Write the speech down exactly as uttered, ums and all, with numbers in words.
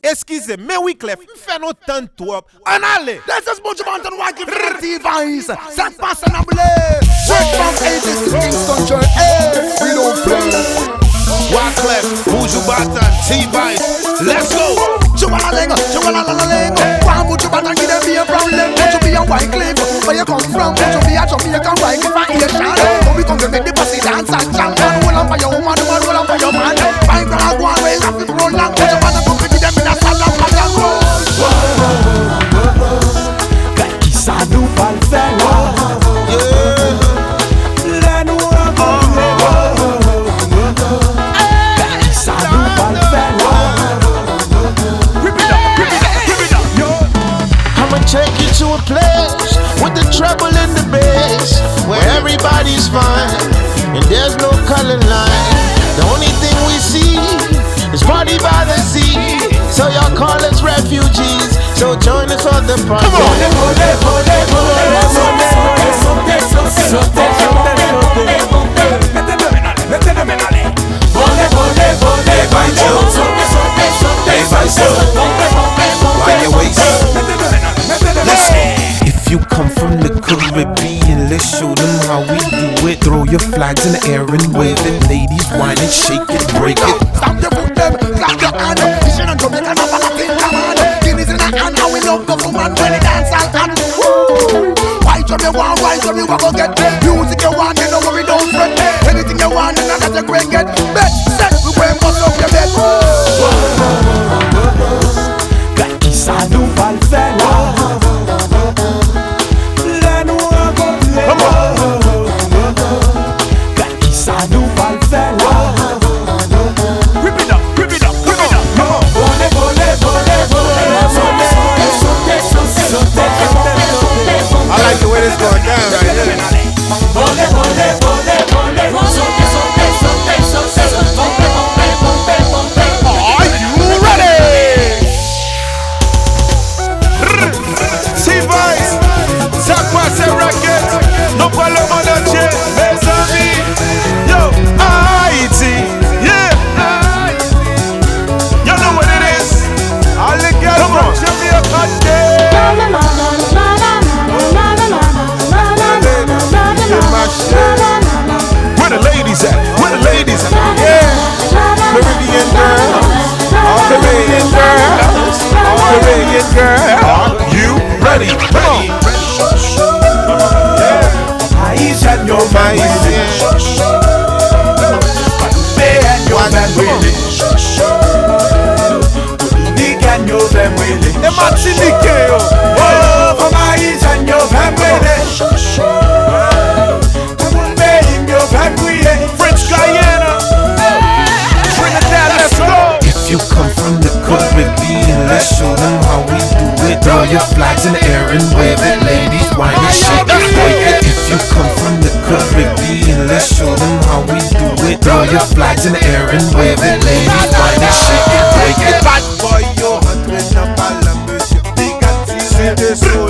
Excusez, mais oui, Clef, fais nos temps trop. En allez! This is Buju Banton White from T-Vice. C'est pas ça n'abler. Straight from eighties to Kingston Church. Hey, we don't play. White Clef, Buju Banton, T-Vice. Let's go! Chuwalalengo, chuwalalengo. Why Buju Banton give them be a problem? Buju be a White Cliff. Where you come from? Buju be a Jamaican White Cliff. I hear shot. Come we come to make the pussy dance and jam. One roll on for your woman, one roll on for your man. Five dollar go away, have to roll long. Buju Banton come to them in a salon, salon roll. Qui ça nous va le faire? Là nous qui ça nous va le faire? I'ma take you to a place with the treble in the bass, where everybody's fine and there's no color line. The only thing we see is party by the sea. So y'all call us refugees. So join us for the party. Come If you come from the Caribbean, let's show them how we do it. Throw your flags in the air and wave it. Ladies, whine and shake it, break it. Stop your foot, them, clap your hand. This ain't a Jamaican, I'm a Latin, come on. Guineas in the hand, now we love the woman when it dance all hand. Why job you want, why job you want to get? Music you want, you know we don't fret. Anything you want, you know that you great get. Bet, set, we go and bust up your bed. Qui ça nous va le faire? Là nous qui ça nous va le faire? Rip it up, rip it up, rip it up. Volez, volez, volez, volez, I like the way this going down right here. volez, volez, volez, volez. Are you ready? T-Vice, ça quoi c'est racket? Non pas le monde entier, mes amis. Yo, Haiti, yeah. You know what it is. All the girls from Jamaica, where the ladies at? Where the ladies at? Yeah, Caribbean girls, all Caribbean girls, all Caribbean girls. Are you ready? Come on. Haïtian, yo, Haïtian. Béan, yo, ben Willy. Nigan, yo, ben Willy. Et Martinique, yo. Oh, from Haïtian, yo, ben Willy. Béan, yo, ben Willy. French Guyana, Trinidad, let's go. If you come from the Caribbean, let's show them how we do it. Throw your flags in the air and wave it. Ladies, whine and shake it, break it. If you come from the Caribbean, let's show them how we do it. Throw your flags in the air and wave it. Ladies, whine and shake it, break it. Bad boy, yo, hundred na pala, monsieur. Big at c'est des